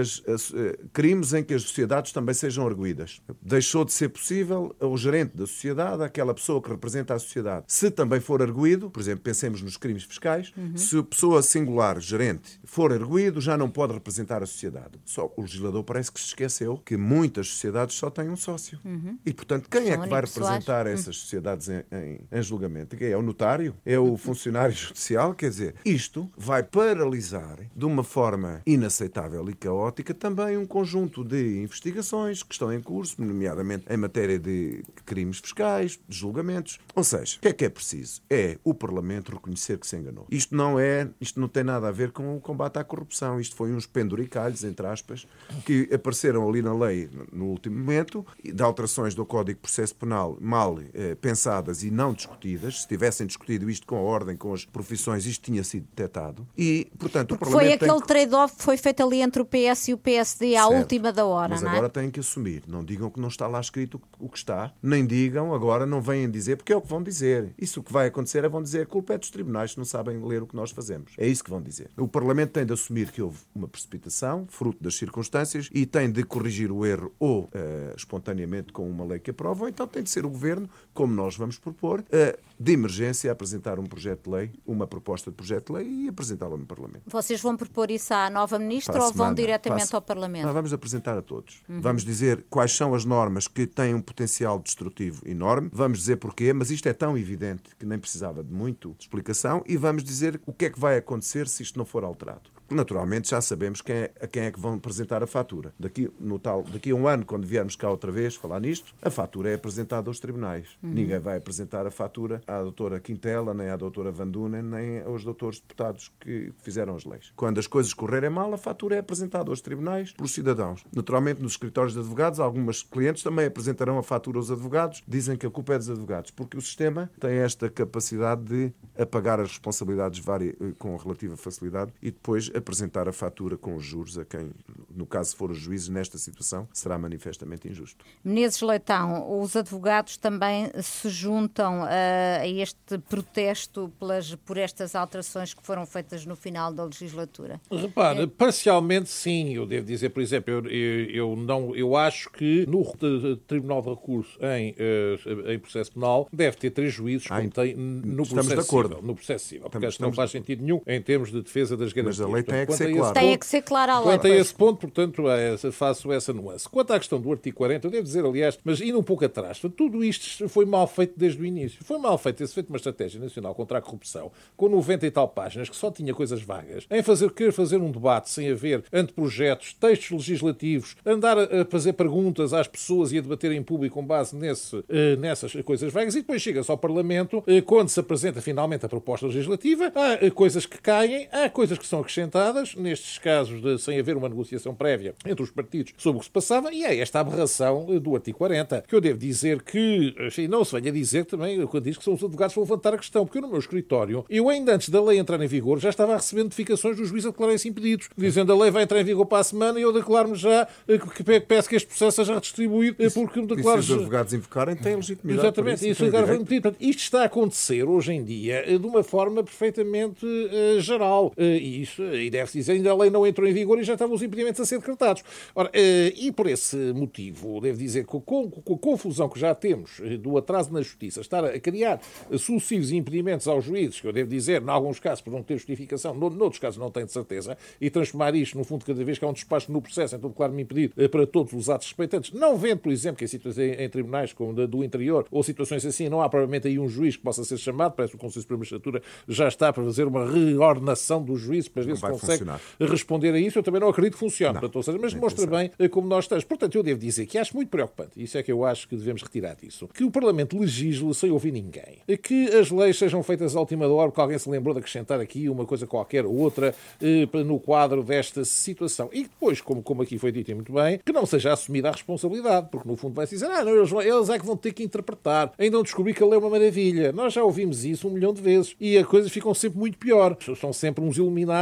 foi aquele que... trade-off que foi feito ali entre o P S e o P S D à certo. última da hora, Mas não é? agora têm que assumir. Não digam que não está lá escrito o que está, nem digam, agora não venham dizer, porque é o que vão dizer. Isso o que vai acontecer é vão dizer a culpa é dos tribunais que não sabem ler o que nós fazemos. É isso que vão dizer. O Parlamento tem de assumir que houve uma precipitação, fruto das circunstâncias, e tem de corrigir o erro ou uh, espontaneamente com uma lei que aprova, ou então tem de ser o Governo, como nós vamos propor, uh, de emergência, apresentar um projeto de lei, uma proposta de projeto de lei e apresentá-la no Parlamento. Vocês vão propor isso à nova Ministra ou vão diretamente ao Parlamento? Não, vamos apresentar a todos. Uhum. Vamos dizer quais são as normas que têm um potencial destrutivo enorme, vamos dizer porquê, mas isto é tão evidente que nem precisava de muito de explicação, e vamos dizer o que é que vai acontecer se isto não for alterado. Naturalmente já sabemos quem é, a quem é que vão apresentar a fatura. Daqui, no tal, daqui a um ano, quando viermos cá outra vez falar nisto, a fatura é apresentada aos tribunais. Uhum. Ninguém vai apresentar a fatura à doutora Quintela, nem à doutora Van Dunen, nem aos doutores deputados que fizeram as leis. Quando as coisas correrem mal, a fatura é apresentada aos tribunais pelos cidadãos. Naturalmente, nos escritórios de advogados, algumas clientes também apresentarão a fatura aos advogados, dizem que a culpa é dos advogados, porque o sistema tem esta capacidade de apagar as responsabilidades vari... com relativa facilidade e depois apresentar a fatura com os juros a quem, no caso for os juízes, nesta situação, será manifestamente injusto. Menezes Leitão, os advogados também se juntam uh, a este protesto pelas, por estas alterações que foram feitas no final da legislatura? Repare, é... parcialmente sim. Eu devo dizer, por exemplo, eu, eu, eu, não, eu acho que no Tribunal de Recurso em, uh, em processo penal deve ter três juízes, como tem no processo civil. No processo civil, porque acho que não faz sentido nenhum em termos de defesa das garantias. Mas a lei tem é que ser clara. Tem é que ser clara a lei. Quanto a esse ponto, portanto, é, faço essa nuance. Quanto à questão do artigo quarenta, eu devo dizer, aliás, mas indo um pouco atrás, tudo isto foi mal feito desde o início. Foi mal feito, esse feito uma estratégia nacional contra a corrupção, com noventa e tal páginas, que só tinha coisas vagas, em fazer, querer fazer um debate sem haver anteprojetos, textos legislativos, andar a, a fazer perguntas às pessoas e a debater em público com base nesse, eh, nessas coisas vagas, e depois chega-se ao Parlamento, eh, quando se apresenta finalmente a proposta legislativa, há eh, coisas que caem, há coisas que são acrescentadas, nestes casos de, sem haver uma negociação prévia entre os partidos sobre o que se passava, e é esta aberração do artigo quarenta, que eu devo dizer que, enfim, não se venha dizer também, quando diz que são os advogados que vão levantar a questão, porque eu no meu escritório, eu ainda antes da lei entrar em vigor, já estava a receber notificações dos juízes a declararem-se impedidos, dizendo a lei vai entrar em vigor para a semana e eu declaro-me já que peço que este processo seja redistribuído, porque me declaro... E se os advogados invocarem, têm legitimidade. Exatamente, isso, isso agora foi Portanto, isto está a acontecer hoje em dia de uma forma perfeitamente uh, geral, uh, e isso, e deve-se dizer, ainda a lei não entrou em vigor e já estavam os impedimentos a ser decretados. Ora, uh, e por esse motivo, devo dizer que com, com a confusão que já temos uh, do atraso na justiça, estar a criar uh, sucessivos impedimentos aos juízes, que eu devo dizer, em alguns casos por não ter justificação, no, noutros casos não tenho de certeza, e transformar isto, no fundo, cada vez que há um despacho no processo, então declaro-me impedido uh, para todos os atos respeitantes, não vendo, por exemplo, que em situações em, em tribunais como da, do interior, ou situações assim, não há provavelmente aí um juiz que possa ser chamado, parece que o Conselho Supremo de Magistratura já está para fazer uma reordenação dos juízes para ver não se consegue funcionar. Responder a isso. Eu também não acredito que funcione, não, portanto, ou seja, mas demonstra bem como nós estamos. Portanto, eu devo dizer que acho muito preocupante, isso é que eu acho que devemos retirar disso, que o Parlamento legisle sem ouvir ninguém, que as leis sejam feitas à última hora, porque alguém se lembrou de acrescentar aqui uma coisa qualquer ou outra eh, no quadro desta situação. E depois, como, como aqui foi dito e muito bem, que não seja assumida a responsabilidade, porque no fundo vai-se dizer, ah, não, eles, eles é que vão ter que interpretar, ainda não descobri que a lei é uma maravilha. Nós já ouvimos isso um milhão de vezes e as coisas ficam sempre muito pior. São sempre uns iluminados que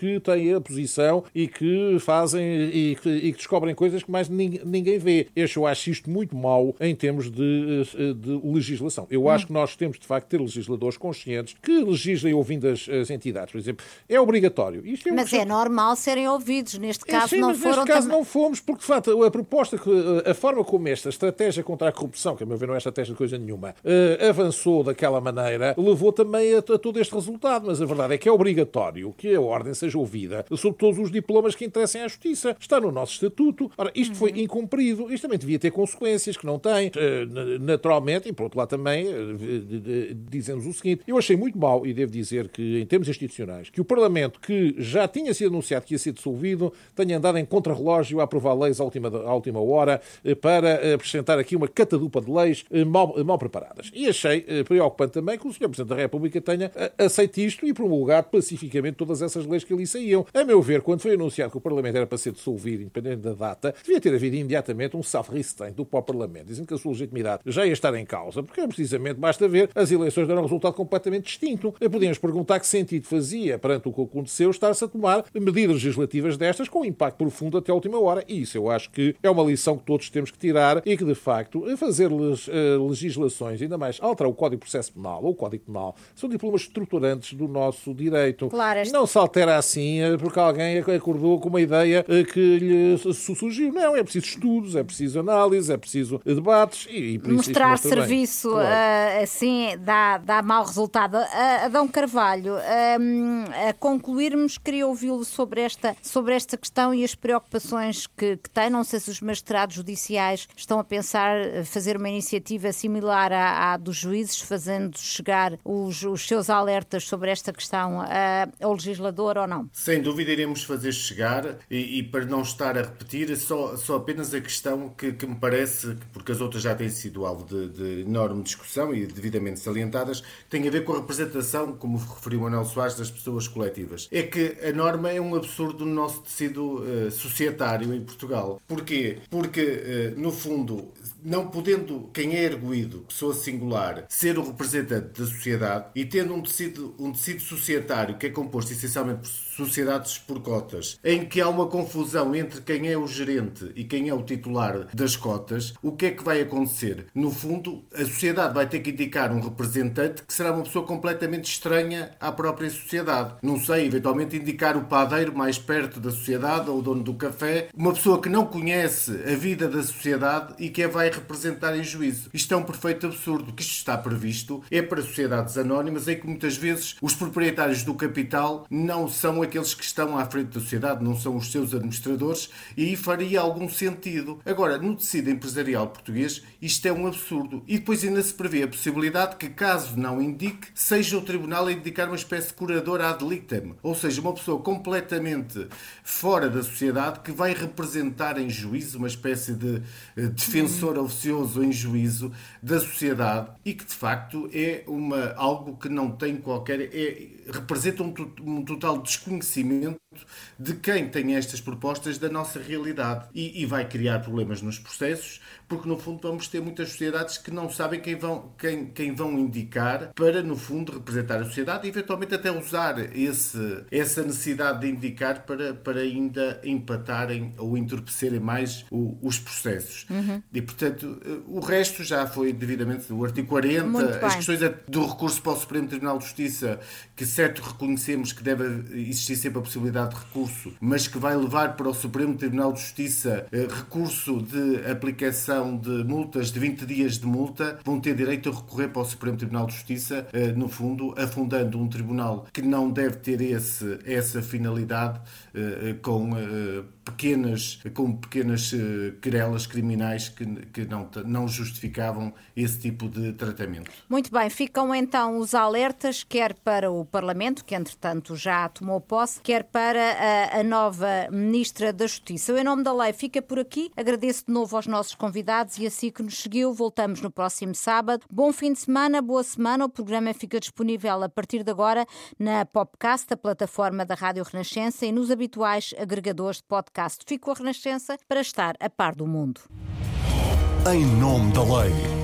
que têm a posição e que fazem e que, e que descobrem coisas que mais ninguém, ninguém vê. Eu acho isto muito mau em termos de, de legislação. Eu acho que nós temos, de facto, ter legisladores conscientes que legislem ouvindo as, as entidades. Por exemplo, é obrigatório. Isto é mas questão... é normal serem ouvidos. Neste caso, é, sim, não mas foram. Neste caso, tam... não fomos, porque, de facto, a proposta, que, a forma como esta estratégia contra a corrupção, que a meu ver não é estratégia de coisa nenhuma, uh, avançou daquela maneira, levou também a, a todo este resultado. Mas a verdade é que é obrigatório que a ordem seja ouvida sobre todos os diplomas que interessem à justiça. Está no nosso estatuto. Ora, isto uhum. foi incumprido. Isto também devia ter consequências que não tem. Uh, naturalmente, e por outro lado também, uh, dizemos o seguinte, eu achei muito mau, e devo dizer que, em termos institucionais, que o Parlamento, que já tinha sido anunciado que ia ser dissolvido, tenha andado em contrarrelógio a aprovar leis à última, à última hora uh, para apresentar aqui uma catadupa de leis uh, mal, uh, mal preparadas. E achei uh, preocupante também que o senhor Presidente da República tenha uh, aceito isto e promulgado pacificamente todas essas leis que ali saíam. A meu ver, quando foi anunciado que o Parlamento era para ser dissolvido, independente da data, devia ter havido imediatamente um self-restraint do próprio Parlamento, dizendo que a sua legitimidade já ia estar em causa, porque precisamente basta ver as eleições deram um resultado completamente distinto. Podíamos perguntar que sentido fazia, perante o que aconteceu, estar-se a tomar medidas legislativas destas com impacto profundo até a última hora. E isso eu acho que é uma lição que todos temos que tirar e que, de facto, fazer legislações, ainda mais alterar o Código de Processo Penal ou o Código Penal, são diplomas estruturantes do nosso direito. Claro, este... Não se altera assim porque alguém acordou com uma ideia que lhe surgiu. Não, é preciso estudos, é preciso análise, é preciso debates e, e por isso mostrar serviço, claro. uh, assim, dá, dá mau resultado. Uh, Adão Carvalho, uh, a concluirmos, queria ouvi-lo sobre esta, sobre esta questão e as preocupações que, que tem. Não sei se os magistrados judiciais estão a pensar fazer uma iniciativa similar à, à dos juízes, fazendo chegar os, os seus alertas sobre esta questão uh, ao legislador ou não? Sem dúvida iremos fazer chegar e, e para não estar a repetir, só, só apenas a questão que, que me parece, porque as outras já têm sido alvo de, de enorme discussão e devidamente salientadas, tem a ver com a representação, como referiu Manuel Soares, das pessoas coletivas. É que a norma é um absurdo no nosso tecido uh, societário em Portugal. Porquê? Porque, uh, no fundo, não podendo quem é erguido, pessoa singular, ser o representante da sociedade e tendo um tecido, um tecido societário que é composto essencialmente por sociedades por cotas, em que há uma confusão entre quem é o gerente e quem é o titular das cotas, o que é que vai acontecer? No fundo, a sociedade vai ter que indicar um representante que será uma pessoa completamente estranha à própria sociedade. Não sei, eventualmente indicar o padeiro mais perto da sociedade ou o dono do café, uma pessoa que não conhece a vida da sociedade e que a vai representar em juízo. Isto é um perfeito absurdo. O que isto está previsto é para sociedades anónimas em que muitas vezes os proprietários do capital não são aqueles que estão à frente da sociedade, não são os seus administradores, e aí faria algum sentido. Agora, no tecido empresarial português, isto é um absurdo. E depois ainda se prevê a possibilidade que, caso não indique, seja o tribunal a indicar uma espécie de curador ad litem, ou seja, uma pessoa completamente fora da sociedade que vai representar em juízo uma espécie de defensor uhum. oficioso em juízo da sociedade e que, de facto, é uma, algo que não tem qualquer... É, representa um, um total desconhecimento de quem tem estas propostas da nossa realidade e, e vai criar problemas nos processos, porque no fundo vamos ter muitas sociedades que não sabem quem vão, quem, quem vão indicar para, no fundo, representar a sociedade e eventualmente até usar esse, essa necessidade de indicar para, para ainda empatarem ou entorpecerem mais o, os processos. Uhum. E, portanto, o resto já foi devidamente o artigo quarenta, as questões do recurso para o Supremo Tribunal de Justiça, que certo reconhecemos que deve existir sempre a possibilidade de recurso, mas que vai levar para o Supremo Tribunal de Justiça eh, recurso de aplicação de multas de vinte dias de multa, vão ter direito a recorrer para o Supremo Tribunal de Justiça, eh, no fundo, afundando um tribunal que não deve ter esse, essa finalidade eh, com, eh, pequenas, com pequenas eh, querelas criminais que, que não, não justificavam esse tipo de tratamento. Muito bem, ficam então os alertas, quer para o Parlamento, que entretanto já tomou posse, quer para a, a nova Ministra da Justiça. O Em Nome da Lei fica por aqui. Agradeço de novo aos nossos convidados e assim que nos seguiu. Voltamos no próximo sábado. Bom fim de semana, boa semana. O programa fica disponível a partir de agora na Popcast, a plataforma da Rádio Renascença, e nos habituais agregadores de podcast. Fico a Renascença para estar a par do mundo. Em Nome da Lei.